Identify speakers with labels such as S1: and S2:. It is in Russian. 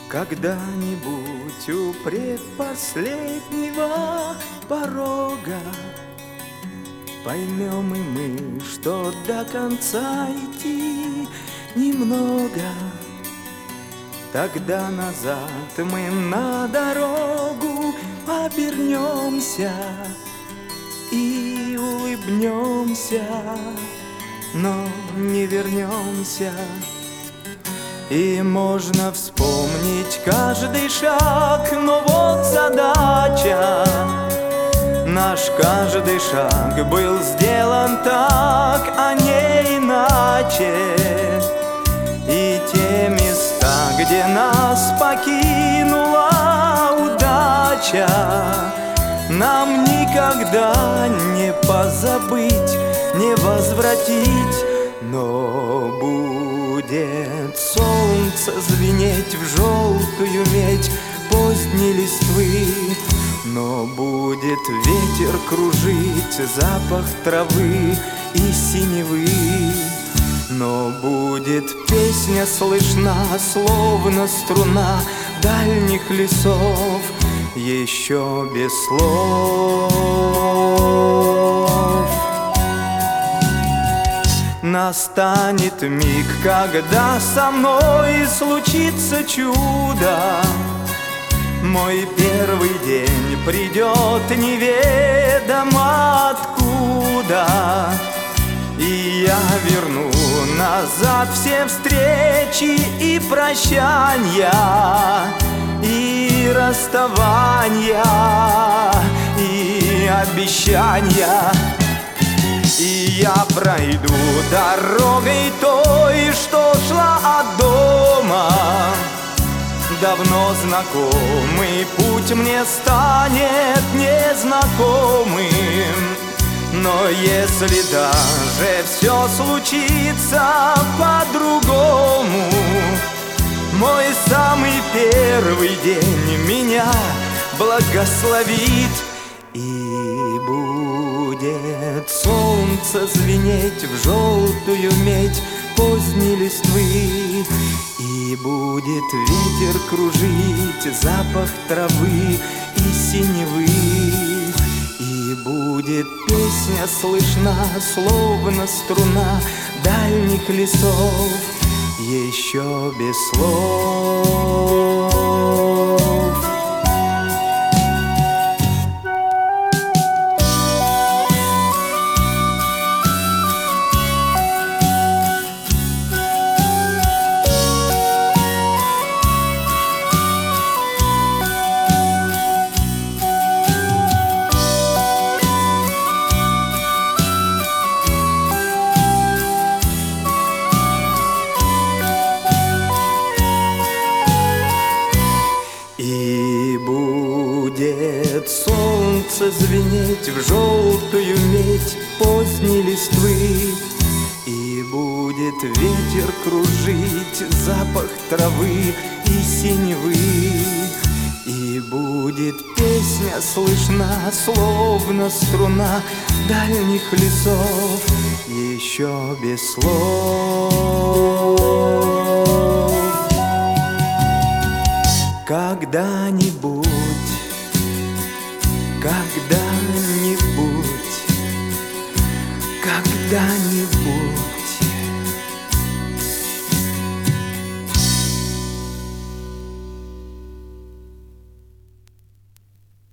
S1: Когда-нибудь у предпоследнего порога поймем и мы, что до конца идти немного. Тогда назад мы на дорогу обернемся и улыбнемся, но не вернемся. И можно вспомнить каждый шаг, но вот задача. Наш каждый шаг был сделан так, а не иначе. И те места, где нас покинула удача, нам никогда не позабыть, не возвратить. Но будет солнце звенеть в желтую медь поздней листвы, но будет ветер кружить запах травы и синевы, но будет песня слышна, словно струна дальних лесов, еще без слов. Настанет миг, когда со мной случится чудо. Мой первый день придет неведомо откуда, и я верну назад все встречи и прощания, и расставания, и обещания. И я пройду дорогой той, что шла от дома. Давно знакомый путь мне станет незнакомым. Но если даже все случится по-другому, мой самый первый день меня благословит. И будет солнце звенеть в желтую медь поздней листвы, и будет ветер кружить запах травы и синевы, и будет песня слышна, словно струна дальних лесов, еще без слов. И будет солнце звенеть в желтую медь поздней листвы, и будет ветер кружить запах травы и синевы, и будет песня слышна, словно струна дальних лесов, еще без слов. Когда-нибудь, когда-нибудь, когда-нибудь